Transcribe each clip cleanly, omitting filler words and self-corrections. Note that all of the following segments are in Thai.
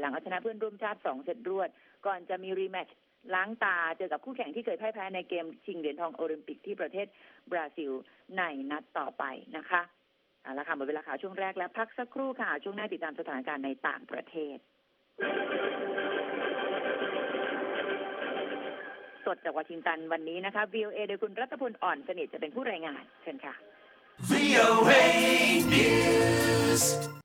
ลังเอาชนะเพื่อนร่วมชาติ2เซตรวดก่อนจะมีรีแมตช์ล้างตาเจอกับคู่แข่งที่เคยพ่ายแพ้ในเกมชิงเหรียญทองโอลิมปิกที่ประเทศบราซิลในนัดต่อไปนะคะเอาละค่ะหมดเวลาข่าวช่วงแรกแล้วพักสักครู่ค่ะช่วงหน้าติดตามสถานการณ์ในต่างประเทศสดจากวอชิงตันวันนี้นะคะ VOA โดยคุณรัตพลอ่อนสนิทจะเป็นผู้รายงานเชิญค่ะ VOA News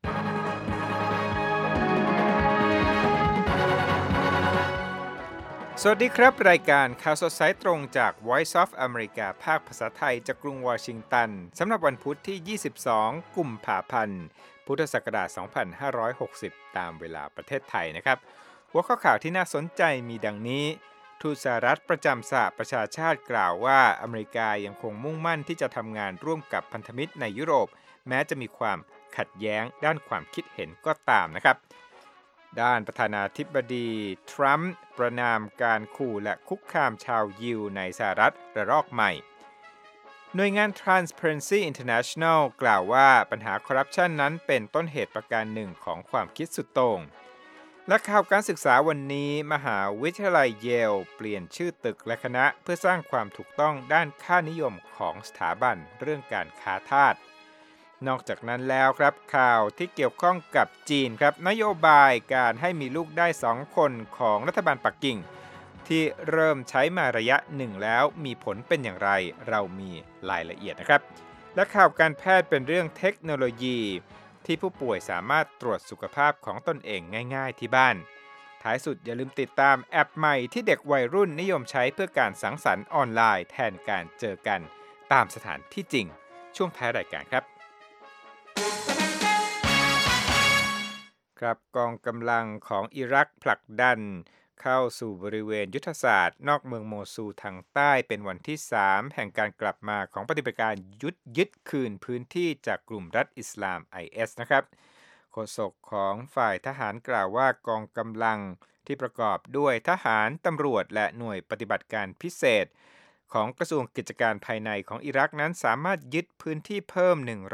สวัสดีครับรายการข่าวสดสายตรงจาก Voice of America ภาคภาษาไทยจากกรุงวอชิงตันสำหรับวันพุธที่22กุมภาพันธ์พุทธศักราช2560ตามเวลาประเทศไทยนะครับหัวข้อข่าวที่น่าสนใจมีดังนี้ทูตสหรัฐประจำสหประชาชาติกล่าวว่าอเมริกายังคงมุ่งมั่นที่จะทำงานร่วมกับพันธมิตรในยุโรปแม้จะมีความขัดแย้งด้านความคิดเห็นก็ตามนะครับด้านประธานาธิบดีทรัมป์ประณามการขู่และคุกคามชาวยิวในสหรัฐระลอกใหม่หน่วยงาน Transparency International กล่าวว่าปัญหาคอร์รัปชันนั้นเป็นต้นเหตุประการหนึ่งของความคิดสุดโต่งและข่าวการศึกษาวันนี้มหาวิทยาลัยเยลเปลี่ยนชื่อตึกและคณะเพื่อสร้างความถูกต้องด้านค่านิยมของสถาบันเรื่องการค้าทาสนอกจากนั้นแล้วครับข่าวที่เกี่ยวข้องกับจีนครับนโยบายการให้มีลูกได้2คนของรัฐบาลปักกิ่งที่เริ่มใช้มาระยะหนึ่งแล้วมีผลเป็นอย่างไรเรามีรายละเอียดนะครับและข่าวการแพทย์เป็นเรื่องเทคโนโลยีที่ผู้ป่วยสามารถตรวจสุขภาพของตนเองง่ายๆที่บ้านท้ายสุดอย่าลืมติดตามแอปใหม่ที่เด็กวัยรุ่นนิยมใช้เพื่อการสังสรรค์ออนไลน์แทนการเจอกันตามสถานที่จริงช่วงท้ายรายการครับครับกองกำลังของอิรักผลักดันเข้าสู่บริเวณยุทธศาสตร์นอกเมืองโมซูลทางใต้เป็นวันที่3แห่งการกลับมาของปฏิบัติการยึดคืนพื้นที่จากกลุ่มรัฐอิสลาม IS นะครับโฆษกของฝ่ายทหารกล่าวว่ากองกำลังที่ประกอบด้วยทหารตำรวจและหน่วยปฏิบัติการพิเศษของกระทรวงกิจการภายในของอิรักนั้นสามารถยึดพื้นที่เพิ่ม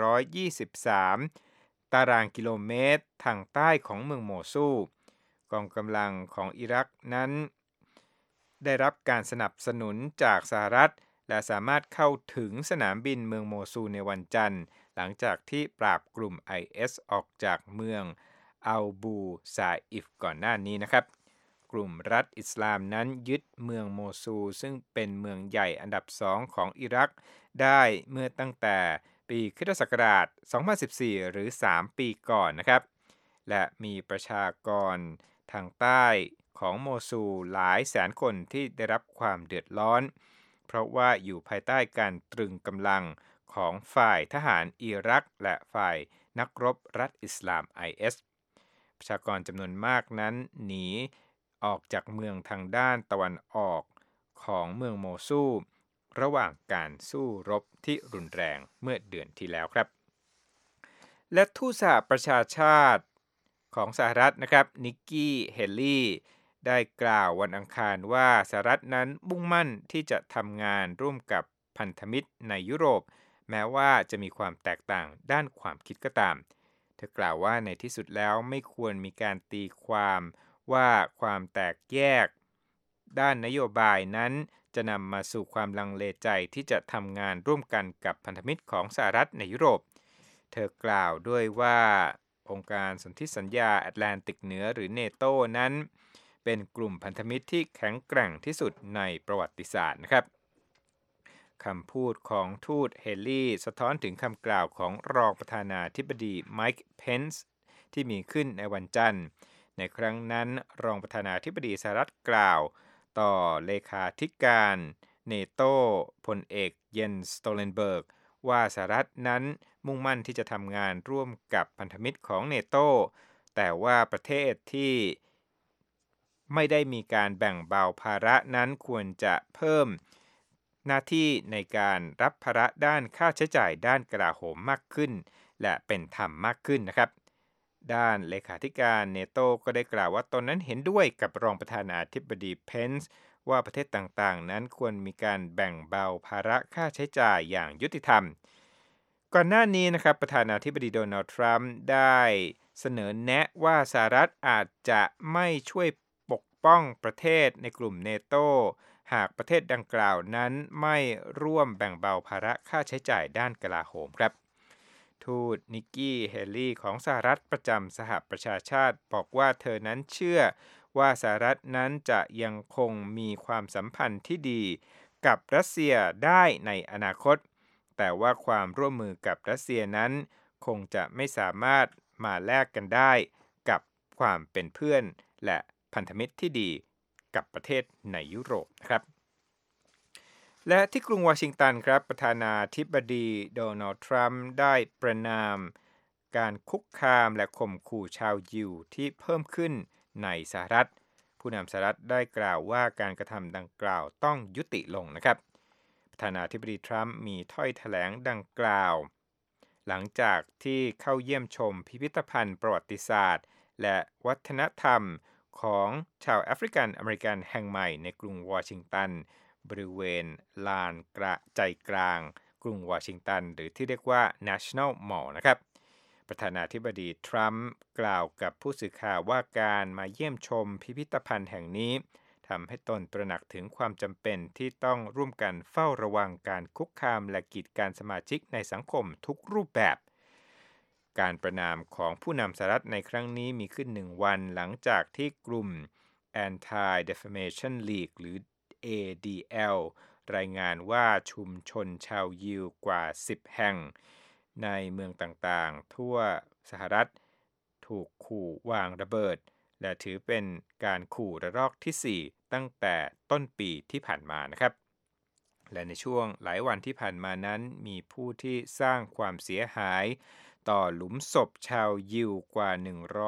123ตารางกิโลเมตรทางใต้ของเมืองโมซูลกองกำลังของอิรักนั้นได้รับการสนับสนุนจากสหรัฐและสามารถเข้าถึงสนามบินเมืองโมซูลในวันจันทร์หลังจากที่ปราบกลุ่ม IS ออกจากเมืองอัลบูซาอิฟก่อนหน้านี้นะครับกลุ่มรัฐอิสลามนั้นยึดเมืองโมซูลซึ่งเป็นเมืองใหญ่อันดับ2ของอิรักได้เมื่อตั้งแต่ปีค.ศ. 2014 หรือ3ปีก่อนนะครับและมีประชากรทางใต้ของโมซูลหลายแสนคนที่ได้รับความเดือดร้อนเพราะว่าอยู่ภายใต้การตรึงกำลังของฝ่ายทหารอิรักและฝ่ายนักรบรัฐอิสลาม IS ประชากรจำนวนมากนั้นหนีออกจากเมืองทางด้านตะวันออกของเมืองโมซูลระหว่างการสู้รบที่รุนแรงเมื่อเดือนที่แล้วครับและทูตสหประชาชาติของสหรัฐนะครับนิกกี้เฮลลี่ได้กล่าววันอังคารว่าสหรัฐนั้นมุ่งมั่นที่จะทำงานร่วมกับพันธมิตรในยุโรปแม้ว่าจะมีความแตกต่างด้านความคิดก็ตามเธอกล่าวว่าในที่สุดแล้วไม่ควรมีการตีความว่าความแตกแยกด้านนโยบายนั้นจะนำมาสู่ความลังเลใจที่จะทำงานร่วมกันกับพันธมิตรของสหรัฐในยุโรปเธอกล่าวด้วยว่าองค์การสนธิสัญญาแอตแลนติกเหนือหรือเนโตนั้นเป็นกลุ่มพันธมิตรที่แข็งแกร่งที่สุดในประวัติศาสตร์นะครับคำพูดของทูตเฮลลี่สะท้อนถึงคำกล่าวของรองประธานาธิบดีไมค์เพนซ์ที่มีขึ้นในวันจันทร์ในครั้งนั้นรองประธานาธิบดีสหรัฐกล่าวต่อเลขาธิการเนโตพลเอกเยนสโตเลนเบิร์กว่าสหรัฐนั้นมุ่งมั่นที่จะทำงานร่วมกับพันธมิตรของเนโตแต่ว่าประเทศที่ไม่ได้มีการแบ่งเบาภาระนั้นควรจะเพิ่มหน้าที่ในการรับภาระด้านค่าใช้จ่ายด้านกลาโหมมากขึ้นและเป็นธรรมมากขึ้นนะครับด้านเลขาธิการเนโตก็ได้กล่าวว่าตนนั้นเห็นด้วยกับรองประธานาธิบดีเพนซ์ว่าประเทศต่างๆนั้นควรมีการแบ่งเบาภาระค่าใช้จ่ายอย่างยุติธรรมก่อนหน้านี้นะครับประธานาธิบดีโดนัลด์ทรัมป์ได้เสนอแนะว่าสหรัฐอาจจะไม่ช่วยปกป้องประเทศในกลุ่มเนโตหากประเทศดังกล่าวนั้นไม่ร่วมแบ่งเบาภาระค่าใช้จ่ายด้านกลาโหมครับทูตนิกกี้เฮลี่ของสหรัฐประจำสหประชาชาติบอกว่าเธอนั้นเชื่อว่าสหรัฐนั้นจะยังคงมีความสัมพันธ์ที่ดีกับรัสเซียได้ในอนาคตแต่ว่าความร่วมมือกับรัสเซียนั้นคงจะไม่สามารถมาแลกกันได้กับความเป็นเพื่อนและพันธมิตรที่ดีกับประเทศในยุโรปนะครับและที่กรุงวอชิงตันครับประธานาธิบดีโดนัลด์ทรัมป์ได้ประณามการคุกคามและข่มขู่ชาวยิวที่เพิ่มขึ้นในสหรัฐผู้นำสหรัฐได้กล่าวว่าการกระทำดังกล่าวต้องยุติลงนะครับประธานาธิบดีทรัมป์มีถ้อยแถลงดังกล่าวหลังจากที่เข้าเยี่ยมชมพิพิธภัณฑ์ประวัติศาสตร์และวัฒนธรรมของชาวแอฟริกันอเมริกันแห่งใหม่ในกรุงวอชิงตันบริเวณลานใจกลางกรุงวอชิงตันหรือที่เรียกว่า National Mall นะครับประธานาธิบดีทรัมป์กล่าวกับผู้สื่อข่าวว่าการมาเยี่ยมชมพิพิธภัณฑ์แห่งนี้ทำให้ตนตระหนักถึงความจำเป็นที่ต้องร่วมกันเฝ้าระวังการคุกคามและกีดกันสมาชิกในสังคมทุกรูปแบบการประณามของผู้นำสหรัฐในครั้งนี้มีขึ้น1 วันหลังจากที่กลุ่ม Anti-Defamation League หรือ ADL รายงานว่าชุมชนชาวยิวกว่า10 แห่งในเมืองต่างๆทั่วสหรัฐถูกขู่วางระเบิดและถือเป็นการขู่ระลอกที่4ตั้งแต่ต้นปีที่ผ่านมานะครับและในช่วงหลายวันที่ผ่านมานั้นมีผู้ที่สร้างความเสียหายต่อหลุมศพชาวยิวกว่า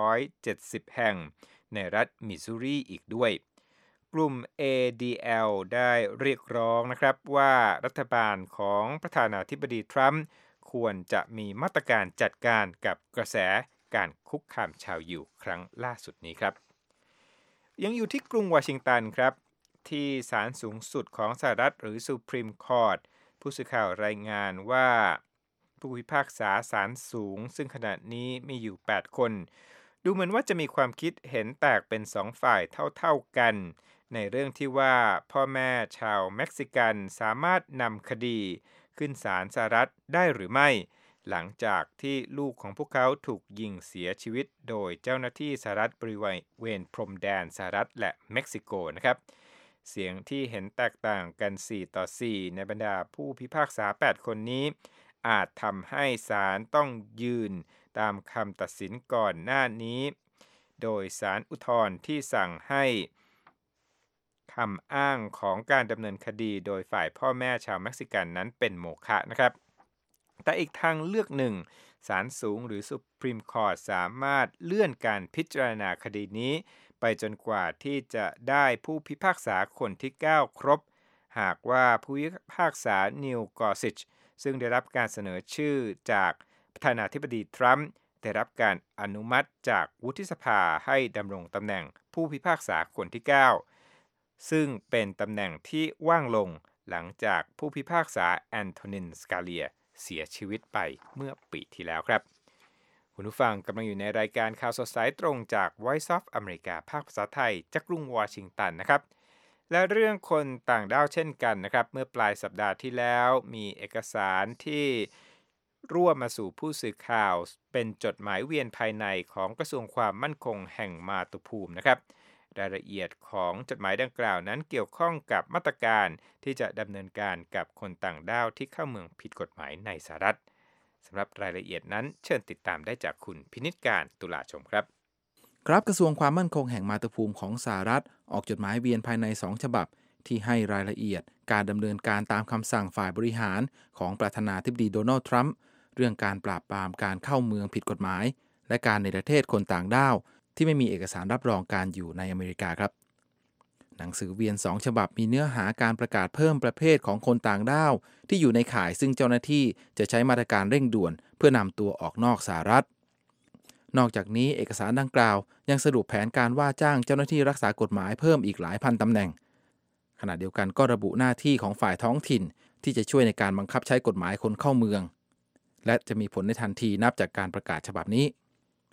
170 แห่งในรัฐมิสซูรีอีกด้วยกลุ่ม ADL ได้เรียกร้องนะครับว่ารัฐบาลของประธานาธิบดีทรัมป์ควรจะมีมาตรการจัดการกับกระแสการคุกคามชาวยิวครั้งล่าสุดนี้ครับยังอยู่ที่กรุงวอชิงตันครับที่ศาลสูงสุดของสหรัฐหรือ Supreme Court ผู้สื่อข่าวรายงานว่าผู้พิพากษาศาลสูงซึ่งขณะนี้มีอยู่8 คนดูเหมือนว่าจะมีความคิดเห็นแตกเป็น2 ฝ่ายเท่าๆกันในเรื่องที่ว่าพ่อแม่ชาวเม็กซิกันสามารถนำคดีขึ้นศาลสหรัฐได้หรือไม่หลังจากที่ลูกของพวกเขาถูกยิงเสียชีวิตโดยเจ้าหน้าที่สหรัฐบริเวณพรมแดนสหรัฐและเม็กซิโกนะครับเสียงที่เห็นแตกต่างกัน4-4ในบรรดาผู้พิพากษา8 คนนี้อาจทำให้ศาลต้องยืนตามคำตัดสินก่อนหน้านี้โดยศาลอุทธรณ์ที่สั่งให้คำอ้างของการดำเนินคดีโดยฝ่ายพ่อแม่ชาวเม็กซิกันนั้นเป็นโมฆะนะครับแต่อีกทางเลือกหนึ่งศาลสูงหรือ Supreme Court สามารถเลื่อนการพิจารณาคดีนี้ไปจนกว่าที่จะได้ผู้พิพากษาคนที่9ครบหากว่าผู้พิพากษานิวกอร์ซิชซึ่งได้รับการเสนอชื่อจากประธานาธิบดีทรัมป์ได้รับการอนุมัติจากวุฒิสภาให้ดำรงตำแหน่งผู้พิพากษาคนที่9ซึ่งเป็นตำแหน่งที่ว่างลงหลังจากผู้พิพากษาแอนโทนิน สกาเลียเสียชีวิตไปเมื่อปีที่แล้วครับคุณผู้ฟังกำลังอยู่ในรายการข่าวสดสายตรงจาก Voice of America ภาคภาษาไทยจากกรุงวอชิงตันนะครับและเรื่องคนต่างด้าวเช่นกันนะครับเมื่อปลายสัปดาห์ที่แล้วมีเอกสารที่ร่วมมาสู่ผู้สื่อข่าวเป็นจดหมายเวียนภายในของกระทรวงความมั่นคงแห่งมาตุภูมินะครับรายละเอียดของจดหมายดังกล่าวนั้นเกี่ยวข้องกับมาตรการที่จะดำเนินการกับคนต่างด้าวที่เข้าเมืองผิดกฎหมายในสหรัฐสำหรับรายละเอียดนั้นเชิญติดตามได้จากคุณพินิจการตุลาชมครับครับกระทรวงความมั่นคงแห่งมาตุภูมิของสหรัฐออกจดหมายเวียนภายใน2 ฉบับที่ให้รายละเอียดการดำเนินการตามคำสั่งฝ่ายบริหารของประธานาธิบดีโดนัลด์ทรัมป์เรื่องการปราบปรามการเข้าเมืองผิดกฎหมายและการในประเทศคนต่างด้าวที่ไม่มีเอกสารรับรองการอยู่ในอเมริกาครับหนังสือเวียน2 ฉบับมีเนื้อหาการประกาศเพิ่มประเภทของคนต่างด้าวที่อยู่ในข่ายซึ่งเจ้าหน้าที่จะใช้มาตรการเร่งด่วนเพื่อนำตัวออกนอกสหรัฐนอกจากนี้เอกสารดังกล่าวยังสรุปแผนการว่าจ้างเจ้าหน้าที่รักษากฎหมายเพิ่มอีกหลายพันตำแหน่งขณะเดียวกันก็ระบุหน้าที่ของฝ่ายท้องถิ่นที่จะช่วยในการบังคับใช้กฎหมายคนเข้าเมืองและจะมีผลในทันทีนับจากการประกาศฉบับนี้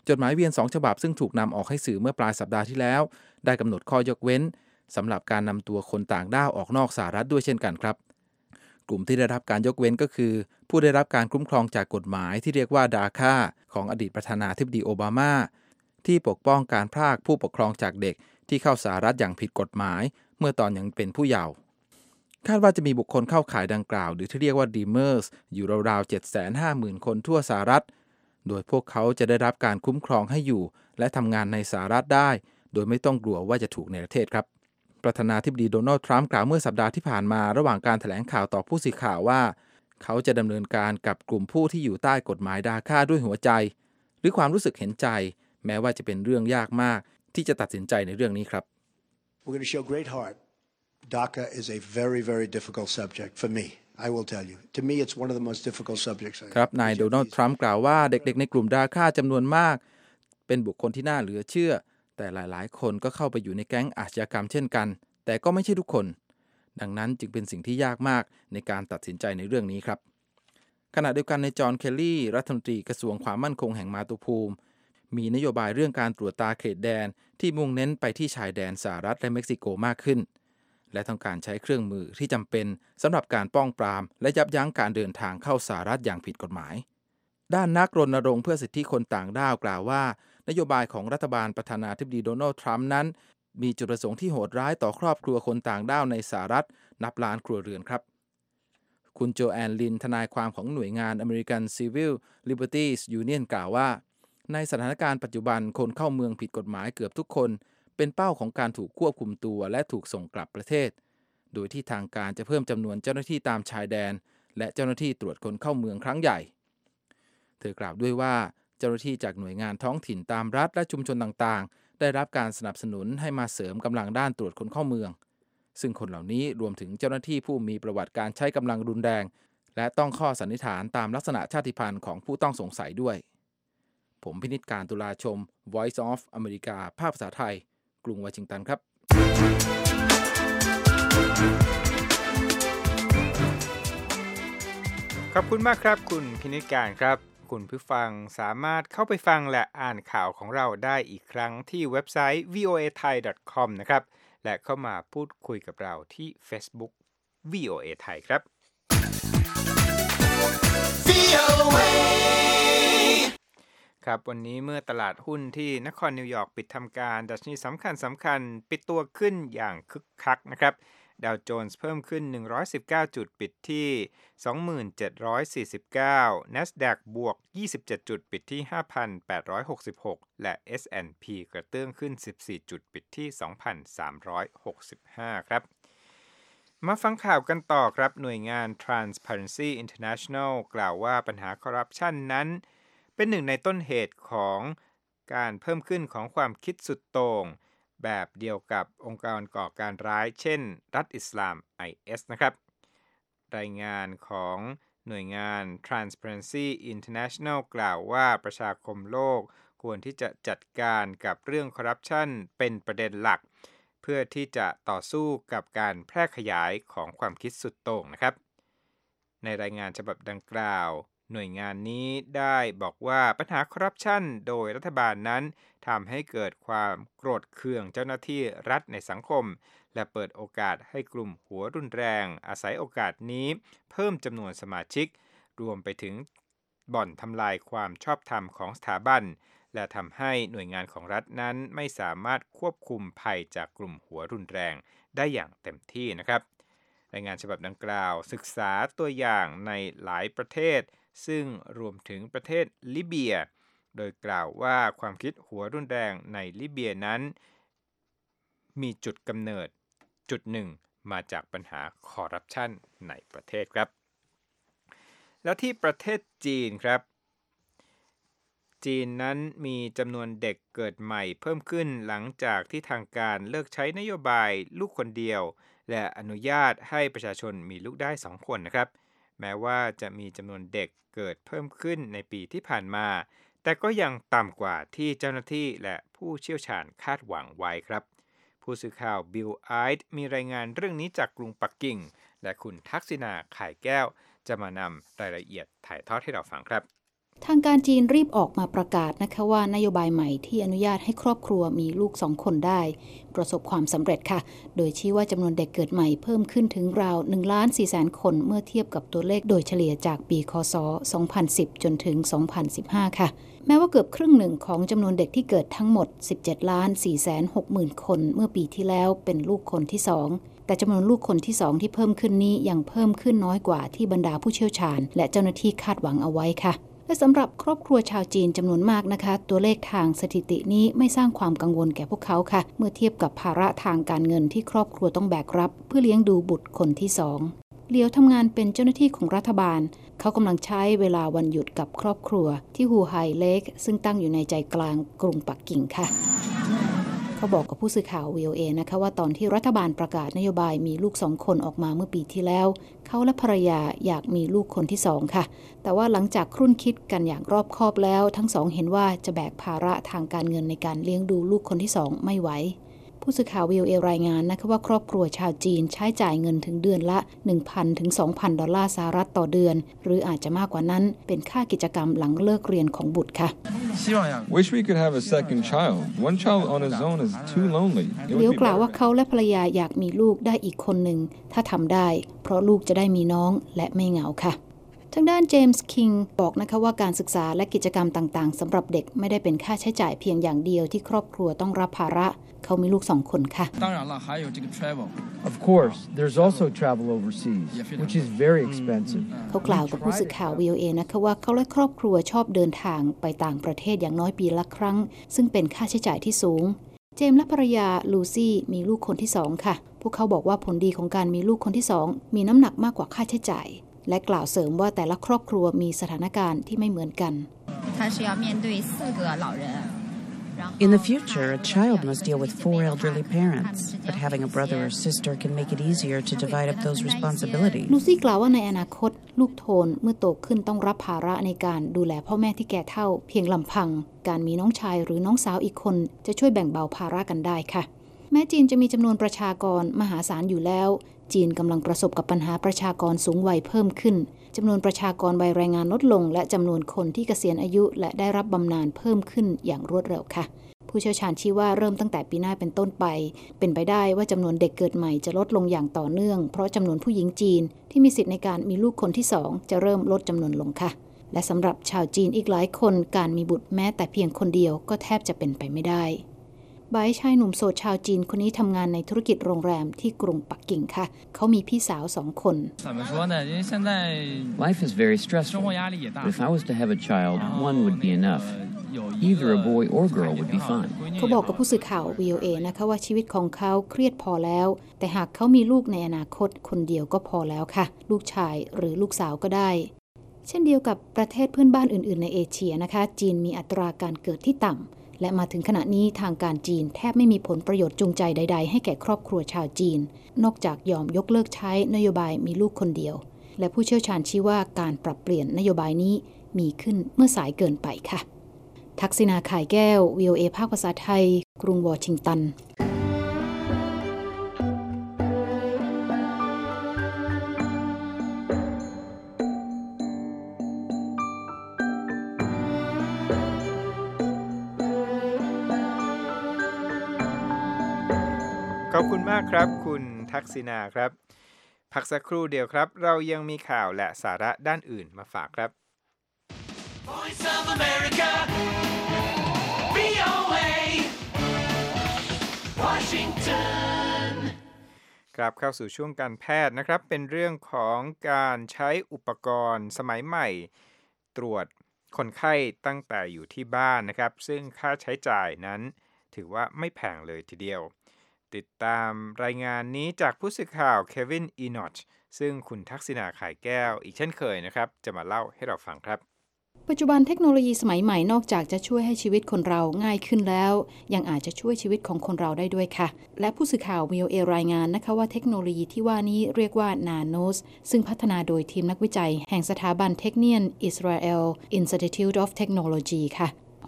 จดหมายเวียน2ฉบับซึ่งถูกนำออกให้สื่อเมื่อปลายสัปดาห์ที่แล้วได้กำหนดข้อยกเว้นสำหรับการนำตัวคนต่างด้าวออกนอกสหรัฐด้วยเช่นกันครับกลุ่มที่ได้รับการยกเว้นก็คือผู้ได้รับการคุ้มครองจากกฎหมายที่เรียกว่าดาค่าของอดีตประธานาธิบดีโอบามาที่ปกป้องการพรากผู้ปกครองจากเด็กที่เข้าสหรัฐอย่างผิดกฎหมายเมื่อตอนยังเป็นผู้เยาว์คาดว่าจะมีบุคคลเข้าข่ายดังกล่าวหรือที่เรียกว่า Dreamers อยู่ราวๆ 750,000 คนทั่วสหรัฐโดยพวกเขาจะได้รับการคุ้มครองให้อยู่และทำงานในสหรัฐได้โดยไม่ต้องกลัวว่าจะถูกเนรเทศครับประธานาธิบดีโดนัลด์ทรัมป์กล่าวเมื่อสัปดาห์ที่ผ่านมาระหว่างการแถลงข่าวต่อผู้สื่อข่าวว่าเขาจะดำเนินการกับกลุ่มผู้ที่อยู่ใต้กฎหมายดาค่าด้วยหัวใจหรือความรู้สึกเห็นใจแม้ว่าจะเป็นเรื่องยากมากที่จะตัดสินใจในเรื่องนี้ครับ We're going to show great heart. DACA is a very, very difficult subject for me. I will tell you. To me, it's one of the most difficult subjects. ครับนายโดนัลด์ทรัมป์กล่าวว่าเด็กๆในกลุ่มดาค่าจำนวนมากเป็นบุคคลที่น่าเหลือเชื่อแต่หลายๆคนก็เข้าไปอยู่ในแก๊งอาชญากรรมเช่นกันแต่ก็ไม่ใช่ทุกคนดังนั้นจึงเป็นสิ่งที่ยากมากในการตัดสินใจในเรื่องนี้ครับขณะเดียวกันในจอห์นเคลลี่รัฐมนตรีกระทรวงความมั่นคงแห่งมาตุภูมิมีนโยบายเรื่องการตรวจตาเขตแดนที่มุ่งเน้นไปที่ชายแดนสหรัฐและเม็กซิโกมากขึ้นและต้องการใช้เครื่องมือที่จำเป็นสำหรับการป้องปรามและยับยั้งการเดินทางเข้าสหรัฐอย่างผิดกฎหมายด้านนักรณรงค์เพื่อสิทธิคนต่างด้าวกล่าวว่านโยบายของรัฐบาลประธานาธิบดีโดนัลด์ทรัมป์นั้นมีจุดประสงค์ที่โหดร้ายต่อครอบครัวคนต่างด้าวในสหรัฐนับล้านครัวเรือนครับคุณโจแอนลินทนายความของหน่วยงาน American Civil Liberties Union กล่าวว่าในสถานการณ์ปัจจุบันคนเข้าเมืองผิดกฎหมายเกือบทุกคนเป็นเป้าของการถูกควบคุมตัวและถูกส่งกลับประเทศโดยที่ทางการจะเพิ่มจำนวนเจ้าหน้าที่ตามชายแดนและเจ้าหน้าที่ตรวจคนเข้าเมืองครั้งใหญ่เธอกล่าวด้วยว่าเจ้าหน้าที่จากหน่วยงานท้องถิ่นตามรัฐและชุมชนต่างๆได้รับการสนับสนุนให้มาเสริมกำลังด้านตรวจคนเข้าเมืองซึ่งคนเหล่านี้รวมถึงเจ้าหน้าที่ผู้มีประวัติการใช้กำลังรุนแรงและต้องข้อสันนิษฐานตามลักษณะชาติพันธุ์ของผู้ต้องสงสัยด้วยผมพินิจการตุลาชม Voice of America ภาคภาษาไทยกรุงวอชิงตันครับขอบคุณมากครับคุณพินิจการครับคุณผู้ฟังสามารถเข้าไปฟังและอ่านข่าวของเราได้อีกครั้งที่เว็บไซต์ voathai.com นะครับและเข้ามาพูดคุยกับเราที่ Facebook VOA ไทยครับ ครับวันนี้เมื่อตลาดหุ้นที่นครนิวยอร์กปิดทำการดัชนีสำคัญปิดตัวขึ้นอย่างคึกคักนะครับดาวโจนส์เพิ่มขึ้น119จุดปิดที่ 2749 NASDAQ บวก27จุดปิดที่ 5,866 และ S&P กระเตื้องขึ้น14จุดปิดที่ 2,365 ครับมาฟังข่าวกันต่อครับหน่วยงาน Transparency International กล่าวว่าปัญหาคอร์รัปชันนั้นเป็นหนึ่งในต้นเหตุของการเพิ่มขึ้นของความคิดสุดโต่งแบบเดียวกับองค์กรก่อการร้ายเช่นรัฐอิสลาม IS นะครับรายงานของหน่วยงาน Transparency International กล่าวว่าประชาคมโลกควรที่จะจัดการกับเรื่องคอร์รัปชันเป็นประเด็นหลักเพื่อที่จะต่อสู้กับการแพร่ขยายของความคิดสุดโต่งนะครับในรายงานฉบับดังกล่าวหน่วยงานนี้ได้บอกว่าปัญหาคอร์รัปชันโดยรัฐบาลนั้นทำให้เกิดความโกรธเคืองเจ้าหน้าที่รัฐในสังคมและเปิดโอกาสให้กลุ่มหัวรุนแรงอาศัยโอกาสนี้เพิ่มจำนวนสมาชิกรวมไปถึงบ่อนทำลายความชอบธรรมของสถาบันและทำให้หน่วยงานของรัฐนั้นไม่สามารถควบคุมภัยจากกลุ่มหัวรุนแรงได้อย่างเต็มที่นะครับรายงานฉบับดังกล่าวศึกษาตัวอย่างในหลายประเทศซึ่งรวมถึงประเทศลิเบียโดยกล่าวว่าความคิดหัวรุนแรงในลิเบียนั้นมีจุดกำเนิดจุดหนึ่งมาจากปัญหาคอร์รัปชันในประเทศครับแล้วที่ประเทศจีนครับจีนนั้นมีจำนวนเด็กเกิดใหม่เพิ่มขึ้นหลังจากที่ทางการเลิกใช้นโยบายลูกคนเดียวและอนุญาตให้ประชาชนมีลูกได้2คนนะครับแม้ว่าจะมีจำนวนเด็กเกิดเพิ่มขึ้นในปีที่ผ่านมาแต่ก็ยังต่ำกว่าที่เจ้าหน้าที่และผู้เชี่ยวชาญคาดหวังไว้ครับผู้สื่อข่าวบิลไอด์มีรายงานเรื่องนี้จากกรุงปักกิ่งและคุณทักษิณา ข่ายแก้วจะมานำรายละเอียดถ่ายทอดให้เราฟังครับทางการจีนรีบออกมาประกาศนะคะว่านโยบายใหม่ที่อนุญาตให้ครอบครัวมีลูก2 คนได้ประสบความสำเร็จค่ะโดยชี้ว่าจำนวนเด็กเกิดใหม่เพิ่มขึ้นถึงราว 1,400,000 คนเมื่อเทียบกับตัวเลขโดยเฉลี่ยจากปีคศ 2010 จนถึง 2015 ค่ะแม้ว่าเกือบครึ่งหนึ่งของจำนวนเด็กที่เกิดทั้งหมด 17,460,000 คนเมื่อปีที่แล้วเป็นลูกคนที่2แต่จำนวนลูกคนที่2ที่เพิ่มขึ้นนี้ยังเพิ่มขึ้นน้อยกว่าที่บรรดาผู้เชี่ยวชาญและเจ้าหน้าที่คาดหวังเอาไว้ค่ะและสำหรับครอบครัวชาวจีนจำนวนมากนะคะตัวเลขทางสถิตินี้ไม่สร้างความกังวลแก่พวกเขาค่ะเมื่อเทียบกับภาระทางการเงินที่ครอบครัวต้องแบกรับเพื่อเลี้ยงดูบุตรคนที่2เลียวทำงานเป็นเจ้าหน้าที่ของรัฐบาลเขากำลังใช้เวลาวันหยุดกับครอบครัวที่ฮูไฮเลคซึ่งตั้งอยู่ในใจกลางกรุงปักกิ่งค่ะเขาบอกกับผู้สื่อข่าว VOA นะคะว่าตอนที่รัฐบาลประกาศนโยบายมีลูก2 คนออกมาเมื่อปีที่แล้วเขาและภรรยาอยากมีลูกคนที่2ค่ะแต่ว่าหลังจากครุ่นคิดกันอย่างรอบคอบแล้วทั้งสองเห็นว่าจะแบกภาระทางการเงินในการเลี้ยงดูลูกคนที่2ไม่ไหวผู้สื่อข่าว VOA รายงานนะคะว่าครอบครัวชาวจีนใช้จ่ายเงินถึงเดือนละ 1,000 ถึง 2,000 ดอลลาร์สหรัฐต่อเดือนหรืออาจจะมากกว่านั้นเป็นค่ากิจกรรมหลังเลิกเรียนของบุตรค่ะ Wish we could have a second child. One child on his own is too lonely. เลี้ยวกล่าวว่าเขาและภรรยาอยากมีลูกได้อีกคนหนึ่งถ้าทำได้เพราะลูกจะได้มีน้องและไม่เหงาค่ะทางด้านเจมส์คิงบอกนะคะว่าการศึกษาและกิจกรรมต่างๆสำหรับเด็กไม่ได้เป็นค่าใช้จ่ายเพียงอย่างเดียวที่ครอบครัวต้องรับภาระเขามีลูก2 คนค่ะ Of course, there's also travel overseas, which is very expensive. เขากล่าวกับผู้สื่อข่าว VOA นะคะว่าเขาและครอบครัวชอบเดินทางไปต่างประเทศอย่างน้อยปีละครั้งซึ่งเป็นค่าใช้จ่ายที่สูงเจมส์และภรรยาลูซี่มีลูกคนที่2ค่ะพวกเขาบอกว่าผลดีของการมีลูกคนที่2มีน้ำหนักมากกว่าค่าใช้จ่ายและกล่าวเสริมว่าแต่ละครอบครัวมีสถานการณ์ที่ไม่เหมือนกัน In the future, a child must deal with 4 elderly parents, but having a brother or sister can make it easier to divide up those responsibilities. ลูซี่กล่าวว่าในอนาคตลูกโทนเมื่อโตขึ้นต้องรับภาระในการดูแลพ่อแม่ที่แก่เฒ่าเพียงลำพังการมีน้องชายหรือน้องสาวอีกคนจะช่วยแบ่งเบาภาระกันได้ค่ะแม้จีนจะมีจำนวนประชากรมหาศาลอยู่แล้วจีนกำลังประสบกับปัญหาประชากรสูงวัยเพิ่มขึ้นจำนวนประชากรวัยแรงงานลดลงและจำนวนคนที่เกษียณอายุและได้รับบำนาญเพิ่มขึ้นอย่างรวดเร็วค่ะผู้เชี่ยวชาญชี้ว่าเริ่มตั้งแต่ปีหน้าเป็นต้นไปเป็นไปได้ว่าจำนวนเด็กเกิดใหม่จะลดลงอย่างต่อเนื่องเพราะจำนวนผู้หญิงจีนที่มีสิทธิในการมีลูกคนที่2จะเริ่มลดจำนวนลงค่ะและสำหรับชาวจีนอีกหลายคนการมีบุตรแม้แต่เพียงคนเดียวก็แทบจะเป็นไปไม่ได้ไบชายหนุ่มโสดชาวจีนคนนี้ทำงานในธุรกิจโรงแรมที่กรุงปักกิ่งค่ะเขามีพี่สาว2 คน Life is very stressful. If I was to have a child, one would be enough. Either a boy or girl would be fine. เขาบอกกับผู้สื่อข่าว VOA นะคะว่าชีวิตของเขาเครียดพอแล้วแต่หากเขามีลูกในอนาคตคนเดียวก็พอแล้วค่ะลูกชายหรือลูกสาวก็ได้เช่นเดียวกับประเทศเพื่อนบ้านอื่นๆในเอเชียนะคะจีนมีอัตราการเกิดที่ต่ำและมาถึงขณะนี้ทางการจีนแทบไม่มีผลประโยชน์จูงใจใดๆให้แก่ครอบครัวชาวจีนนอกจากยอมยกเลิกใช้นโยบายมีลูกคนเดียวและผู้เชี่ยวชาญชี้ว่าการปรับเปลี่ยนนโยบายนี้มีขึ้นเมื่อสายเกินไปค่ะทักษิณา ข่ายแก้ว VOA ภาคภาษาไทยกรุงวอชิงตันขอบคุณมากครับคุณทักษิณาครับพักสักครู่เดียวครับเรายังมีข่าวและสาระด้านอื่นมาฝากครับ Voice of America, VOA, Washington. กลับเข้าสู่ช่วงการแพทย์นะครับเป็นเรื่องของการใช้อุปกรณ์สมัยใหม่ตรวจคนไข้ตั้งแต่อยู่ที่บ้านนะครับซึ่งค่าใช้จ่ายนั้นถือว่าไม่แพงเลยทีเดียวติดตามรายงานนี้จากผู้สื่อข่าวเควินอีนอชซึ่งคุณทักษิณา ข่ายแก้วอีกเช่นเคยนะครับจะมาเล่าให้เราฟังครับปัจจุบันเทคโนโลยีสมัยใหม่นอกจากจะช่วยให้ชีวิตคนเราง่ายขึ้นแล้วยังอาจจะช่วยชีวิตของคนเราได้ด้วยค่ะและผู้สื่อข่าว VOA รายงานนะคะว่าเทคโนโลยีที่ว่านี้เรียกว่า Nanos ซึ่งพัฒนาโดยทีมนักวิจัยแห่งสถาบันเทคเนียน Israel Institute of Technology ค่ะห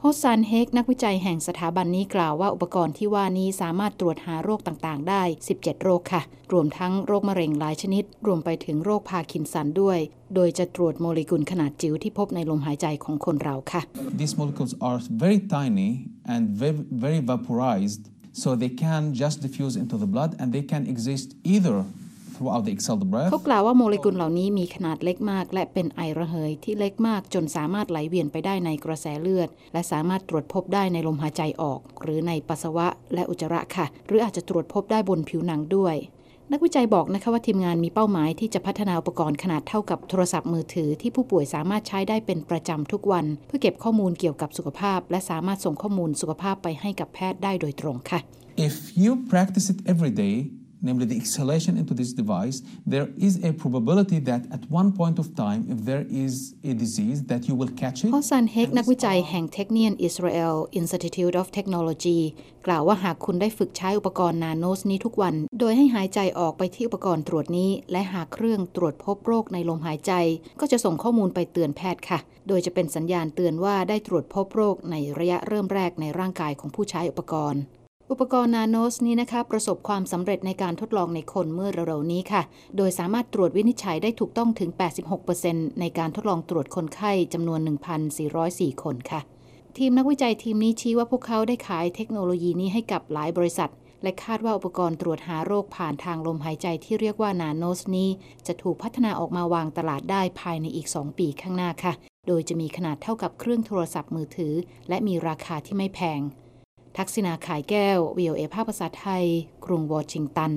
ฮอสซานเฮกนักวิจัยแห่งสถาบันนี้กล่าวว่าอุปกรณ์ที่ว่านี้สามารถตรวจหาโรคต่างๆได้17โรคค่ะรวมทั้งโรคมะเร็งหลายชนิดรวมไปถึงโรคพาร์กินสันด้วยโดยจะตรวจโมเลกุลขนาดจิ๋วที่พบในลมหายใจของคนเราค่ะ These molecules are very tiny and very vaporized so they can just diffuse into the blood and they can exist either throughout the exhaled breath เขากล่าวว่าโมเลกุลเหล่านี้มีขนาดเล็กมากและเป็นไอระเหยที่เล็กมากจนสามารถไหลเวียนไปได้ในกระแสเลือดและสามารถตรวจพบได้ในลมหายใจออกหรือในปัสสาวะและอุจจาระค่ะหรืออาจจะตรวจพบได้บนผิวหนังด้วยนักวิจัยบอกนะคะว่าทีมงานมีเป้าหมายที่จะพัฒนาอุปกรณ์ขนาดเท่ากับโทรศัพท์มือถือที่ผู้ป่วยสามารถใช้ได้เป็นประจำทุกวันเพื่อเก็บข้อมูลเกี่ยวกับสุขภาพและสามารถส่งข้อมูลสุขภาพไปให้กับแพทย์ได้โดยตรงค่ะ If you practice it every day namely the exhalation into this device, there is a probability that at one point of time, if there is a disease, that you will catch it. ฮอสซานเฮกนักวิจัยแห่ง Technion Israel Institute of Technology กล่าวว่าหากคุณได้ฝึกใช้อุปกรณ์นาโนสนี้ทุกวันโดยให้หายใจออกไปที่อุปกรณ์ตรวจนี้และหากเครื่องตรวจพบโรคในลมหายใจก็จะส่งข้อมูลไปเตือนแพทย์ค่ะโดยจะเป็นสัญญาณเตือนว่าได้ตรวจพบโรคในระยะเริ่มแรกในร่างกายของผู้ใช้อุปกรณ์นาโนสนี้นะคะประสบความสำเร็จในการทดลองในคนเมื่อเร็วๆนี้ค่ะโดยสามารถตรวจวินิจฉัยได้ถูกต้องถึง 86% ในการทดลองตรวจคนไข้จำนวน 1,404 คนค่ะทีมนักวิจัยทีมนี้ชี้ว่าพวกเขาได้ขายเทคโนโลยีนี้ให้กับหลายบริษัทและคาดว่าอุปกรณ์ตรวจหาโรคผ่านทางลมหายใจที่เรียกว่านาโนสนี้จะถูกพัฒนาออกมาวางตลาดได้ภายในอีก2ปีข้างหน้าค่ะโดยจะมีขนาดเท่ากับเครื่องโทรศัพท์มือถือและมีราคาที่ไม่แพงทักษิณาขายแก้ว VOA ภาคภาษาไทยกรุงวอชิงตัน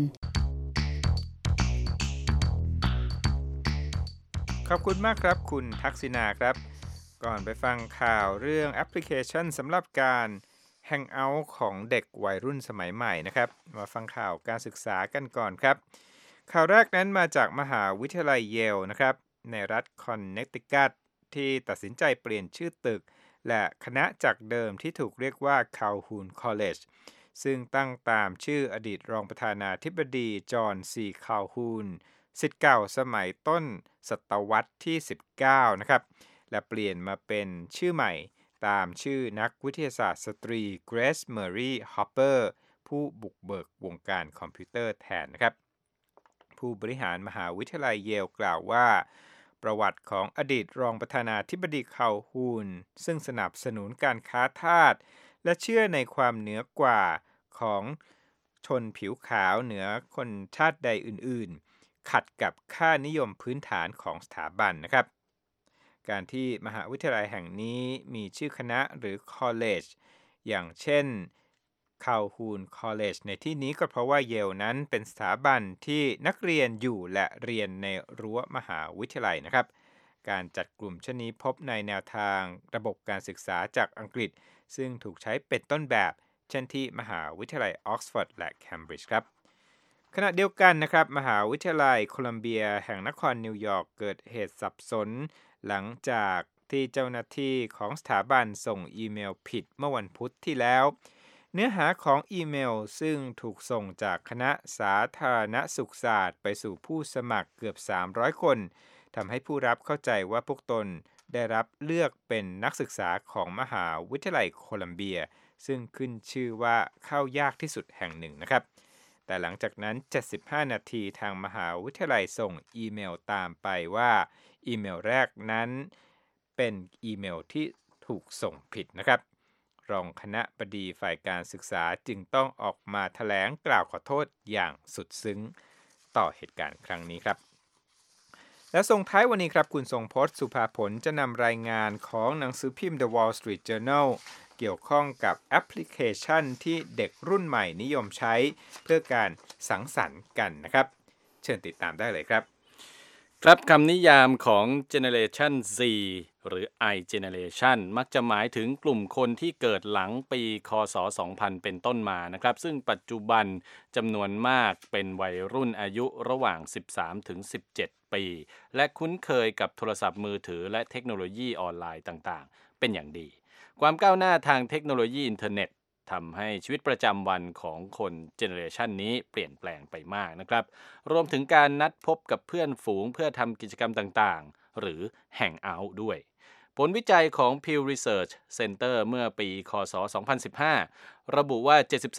ขอบคุณมากครับคุณทักษิณาครับก่อนไปฟังข่าวเรื่องแอปพลิเคชันสำหรับการแฮงเอาท์ของเด็กวัยรุ่นสมัยใหม่นะครับมาฟังข่าวการศึกษากันก่อนครับข่าวแรกนั้นมาจากมหาวิทยาลัยเยลนะครับในรัฐคอนเนคติคัตที่ตัดสินใจเปลี่ยนชื่อตึกและคณะจากเดิมที่ถูกเรียกว่า Calhoun College ซึ่งตั้งตามชื่ออดีตรองประธานาธิบดีจอห์น ซี คาลฮูนศิษย์เก่าสมัยต้นศตวรรษที่ 19 นะครับและเปลี่ยนมาเป็นชื่อใหม่ตามชื่อนักวิทยาศาสตร์สตรีเกรซ เมอรี่ ฮอปเปอร์ผู้บุกเบิกวงการคอมพิวเตอร์แทนนะครับผู้บริหารมหาวิทยาลัยเยลกล่าวว่าประวัติของอดีตรองประธานาธิบดีคาลฮูนซึ่งสนับสนุนการค้าทาสและเชื่อในความเหนือกว่าของชนผิวขาวเหนือคนชาติใดอื่นๆขัดกับค่านิยมพื้นฐานของสถาบันนะครับการที่มหาวิทยาลัยแห่งนี้มีชื่อคณะหรือ college อย่างเช่น Calhoun College ในที่นี้ก็เพราะว่าเยลนั้นเป็นสถาบันที่นักเรียนอยู่และเรียนในรั้วมหาวิทยาลัยนะครับการจัดกลุ่มเช่นนี้พบในแนวทางระบบการศึกษาจากอังกฤษซึ่งถูกใช้เป็นต้นแบบเช่นที่มหาวิทยาลัยออกซฟอร์ดและเคมบริดจ์ครับขณะเดียวกันนะครับมหาวิทยาลัยโคลัมเบียแห่งนครนิวยอร์กเกิดเหตุสับสนหลังจากที่เจ้าหน้าที่ของสถาบันส่งอีเมลผิดเมื่อวันพุธที่แล้วเนื้อหาของอีเมลซึ่งถูกส่งจากคณะสาธารณสุขศาสตร์ไปสู่ผู้สมัครเกือบ300คนทำให้ผู้รับเข้าใจว่าพวกตนได้รับเลือกเป็นนักศึกษาของมหาวิทยาลัยโคลัมเบียซึ่งขึ้นชื่อว่าเข้ายากที่สุดแห่งหนึ่งนะครับแต่หลังจากนั้น75นาทีทางมหาวิทยาลัยส่งอีเมลตามไปว่าอีเมลแรกนั้นเป็นอีเมลที่ถูกส่งผิดนะครับรองคณบดีฝ่ายการศึกษาจึงต้องออกมาแถลงกล่าวขอโทษอย่างสุดซึ้งต่อเหตุการณ์ครั้งนี้ครับและส่งท้ายวันนี้ครับคุณทรงพจน์สุภาผลจะนำรายงานของหนังสือพิมพ์ The Wall Street Journal เกี่ยวข้องกับแอปพลิเคชันที่เด็กรุ่นใหม่นิยมใช้เพื่อการสังสรรค์กันนะครับเชิญติดตามได้เลยครับครับคำนิยามของ Generation Z หรือ I Generation มักจะหมายถึงกลุ่มคนที่เกิดหลังปีคศ2000เป็นต้นมานะครับซึ่งปัจจุบันจำนวนมากเป็นวัยรุ่นอายุระหว่าง 13-17 ปีและคุ้นเคยกับโทรศัพท์มือถือและเทคโนโลยีออนไลน์ต่างๆเป็นอย่างดีความก้าวหน้าทางเทคโนโลยีอินเทอร์เน็ตทำให้ชีวิตประจำวันของคนเจเนอเรชันนี้เปลี่ยนแปลงไปมากนะครับรวมถึงการนัดพบกับเพื่อนฝูงเพื่อทำกิจกรรมต่างๆหรือแฮงเอาท์ด้วยผลวิจัยของ Pew Research Center เมื่อปีคศ 2015 ระบุว่า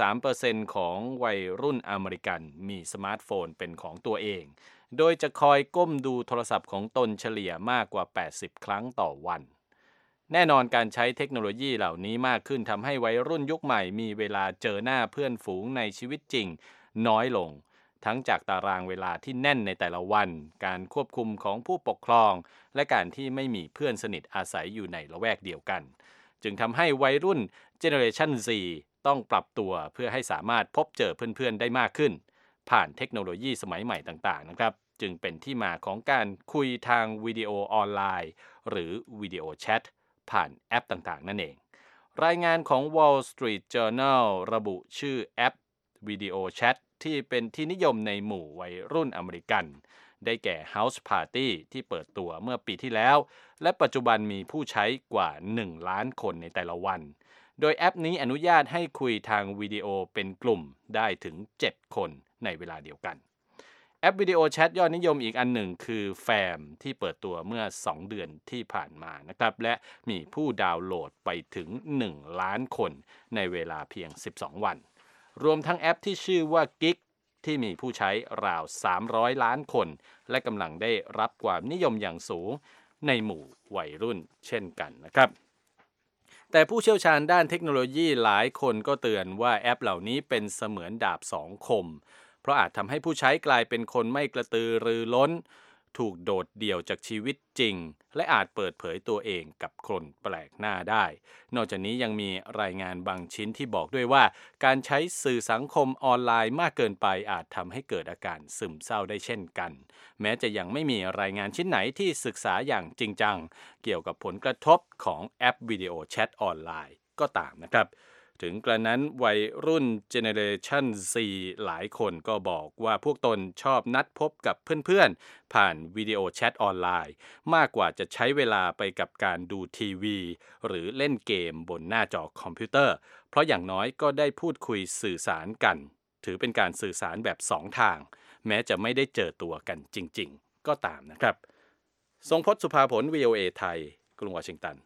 73% ของวัยรุ่นอเมริกันมีสมาร์ทโฟนเป็นของตัวเองโดยจะคอยก้มดูโทรศัพท์ของตนเฉลี่ยมากกว่า80ครั้งต่อวันแน่นอนการใช้เทคโนโลยีเหล่านี้มากขึ้นทำให้วัยรุ่นยุคใหม่มีเวลาเจอหน้าเพื่อนฝูงในชีวิตจริงน้อยลงทั้งจากตารางเวลาที่แน่นในแต่ละวันการควบคุมของผู้ปกครองและการที่ไม่มีเพื่อนสนิทอาศัยอยู่ในละแวกเดียวกันจึงทำให้วัยรุ่น Generation Z ต้องปรับตัวเพื่อให้สามารถพบเจอเพื่อนๆได้มากขึ้นผ่านเทคโนโลยีสมัยใหม่ต่างๆนะครับจึงเป็นที่มาของการคุยทางวิดีโอออนไลน์หรือวิดีโอแชทผ่านแอปต่างๆนั่นเองรายงานของ Wall Street Journal ระบุชื่อแอปวิดีโอแชทที่เป็นที่นิยมในหมู่วัยรุ่นอเมริกันได้แก่ House Party ที่เปิดตัวเมื่อปีที่แล้วและปัจจุบันมีผู้ใช้กว่า1ล้านคนในแต่ละวันโดยแอปนี้อนุญาตให้คุยทางวิดีโอเป็นกลุ่มได้ถึง7คนในเวลาเดียวกันแอปวิดีโอแชทยอดนิยมอีกอันหนึ่งคือ Fam ที่เปิดตัวเมื่อ2เดือนที่ผ่านมานะครับและมีผู้ดาวน์โหลดไปถึง1ล้านคนในเวลาเพียง12วันรวมทั้งแอปที่ชื่อว่า Gig ที่มีผู้ใช้ราว300ล้านคนและกำลังได้รับความนิยมอย่างสูงในหมู่วัยรุ่นเช่นกันนะครับแต่ผู้เชี่ยวชาญด้านเทคโนโลยีหลายคนก็เตือนว่าแอปเหล่านี้เป็นเสมือนดาบสองคมเพราะอาจทำให้ผู้ใช้กลายเป็นคนไม่กระตือรือร้นถูกโดดเดี่ยวจากชีวิตจริงและอาจเปิดเผยตัวเองกับคนแปลกหน้าได้นอกจากนี้ยังมีรายงานบางชิ้นที่บอกด้วยว่าการใช้สื่อสังคมออนไลน์มากเกินไปอาจทำให้เกิดอาการซึมเศร้าได้เช่นกันแม้จะยังไม่มีรายงานชิ้นไหนที่ศึกษาอย่างจริงจังเกี่ยวกับผลกระทบของแอปวิดีโอแชทออนไลน์ก็ตามนะครับถึงกระนั้นวัยรุ่น Generation Z หลายคนก็บอกว่าพวกตนชอบนัดพบกับเพื่อนๆผ่านวิดีโอแชทออนไลน์มากกว่าจะใช้เวลาไปกับการดูทีวีหรือเล่นเกมบนหน้าจอคอมพิวเตอร์เพราะอย่างน้อยก็ได้พูดคุยสื่อสารกันถือเป็นการสื่อสารแบบ2ทางแม้จะไม่ได้เจอตัวกันจริงๆก็ตามนะครับทรงพจน์สุภาผล VOA ไทยกรุงวอชิงตัน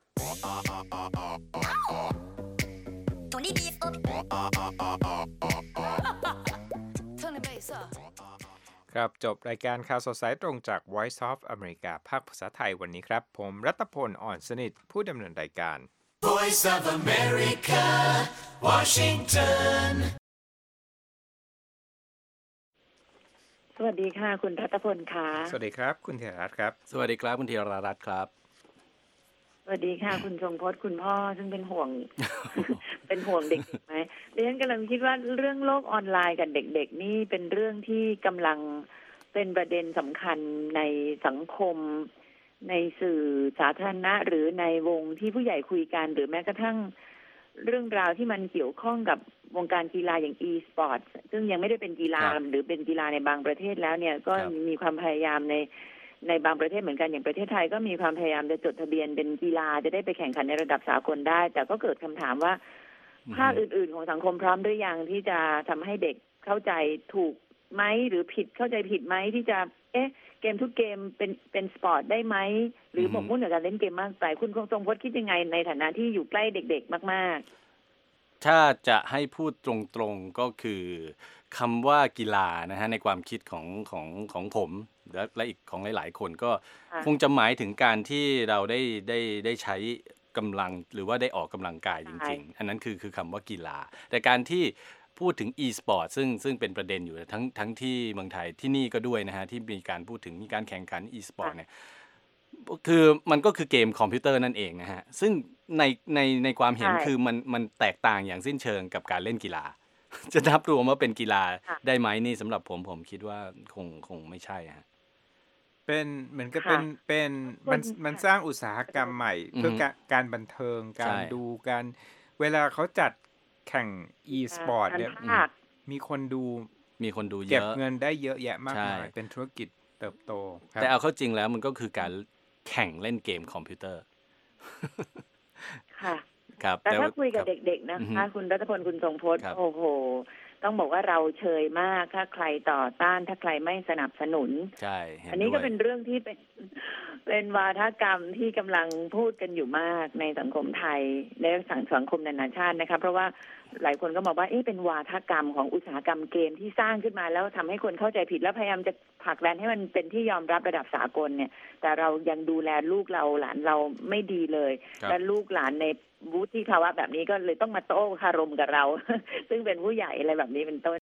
ครับจบรายการข่าวสดสายตรงจาก Voice of America ภาคภาษาไทยวันนี้ครับผมรัตพลอ่อนสนิทผู้ดำเนินรายการ Voice of America Washington สวัสดีค่ะคุณรัตพลค่ะสวัสดีครับคุณธีรรัตน์ครับสวัสดีครับคุณธีรรัตน์ครับสวัสดีค่ะคุณทรงพจน์คุณพ่อซึ่งเป็นห่วง เป็นห่วงเด็กไหมดิฉันกำลังคิดว่าเรื่องโลกออนไลน์กับเด็กๆนี่เป็นเรื่องที่กำลังเป็นประเด็นสำคัญในสังคมในสื่อสาธารณะหรือในวงที่ผู้ใหญ่คุยกันหรือแม้กระทั่งเรื่องราวที่มันเกี่ยวข้องกับวงการกีฬาอย่าง e-sports ซึ่งยังไม่ได้เป็นกีฬาหรือเป็นกีฬาในบางประเทศแล้วเนี่ยก็มีความพยายามในบางประเทศเหมือนกันอย่างประเทศไทยก็มีความพยายามจะจดทะเบียนเป็นกีฬาจะได้ไปแข่งขันในระดับสากลได้แต่ก็เกิดคำถามว่าภาคอื่นๆของสังคมพร้อมหรือยังที่จะทำให้เด็กเข้าใจถูกไหมหรือผิดเข้าใจผิดไหมที่จะเกมทุกเกมเป็นสปอร์ตได้ไหมหรือหมกมุ่นกับการเล่นเกมมากไปคุณทรงพจน์คิดยังไงในฐานะที่อยู่ใกล้เด็กๆมากๆถ้าจะให้พูดตรงๆก็คือคำว่ากีฬานะฮะในความคิดของผมและอีกของหลายๆคนก็คงจะหมายถึงการที่เราได้ใช้กำลังหรือว่าได้ออกกำลังกายจริงๆอันนั้นคือคำว่ากีฬาแต่การที่พูดถึง e-sport ซึ่งเป็นประเด็นอยู่ทั้งที่เมืองไทยที่นี่ก็ด้วยนะฮะที่มีการพูดถึงมีการแข่งขัน e-sport เนี่ยคือมันก็คือเกมคอมพิวเตอร์นั่นเองนะฮะซึ่งในความเห็นคือมันแตกต่างอย่างสิ้นเชิงกับการเล่นกีฬาจะนับรวมว่าเป็นกีฬาได้ไหมนี่สำหรับผมคิดว่าคงไม่ใช่ฮะเป็นเหมือนกับเป็นมันสร้างอุตสาหกรรมใหม่เพื่อการบันเทิงการดูการเวลาเขาจัดแข่ง e-sport เนี่ยมีคนดูเยอะเก็บเงินได้เยอะแยะมากมายเป็นธุรกิจเติบโตแต่เอาเข้าจริงแล้วมันก็คือการแข่งเล่นเกมคอมพิวเตอร์ค่ะแต่ถ้าคุยกับเด็กๆนะคะคุณรัตพลคุณทรงพจน์โอ้โหต้องบอกว่าเราเชยมากถ้าใครต่อต้านถ้าใครไม่สนับสนุนใช่อันนี้ก็เป็นเรื่องที่เป็นวาทกรรมที่กำลังพูดกันอยู่มากในสังคมไทยในสังคมนานาชาตินะคะเพราะว่าหลายคนก็บอกว่าเป็นวาทกรรมของอุตสาหกรรมเกมที่สร้างขึ้นมาแล้วทำให้คนเข้าใจผิดแล้วพยายามจะผลักดันให้มันเป็นที่ยอมรับระดับสากลเนี่ยแต่เรายังดูแลลูกเราหลานเราไม่ดีเลยและลูกหลานในวุฒิภาวะแบบนี้ก็เลยต้องมาโต้คารมกับเรา ซึ่งเป็นผู้ใหญ่อะไรแบบนี้เป็นต้น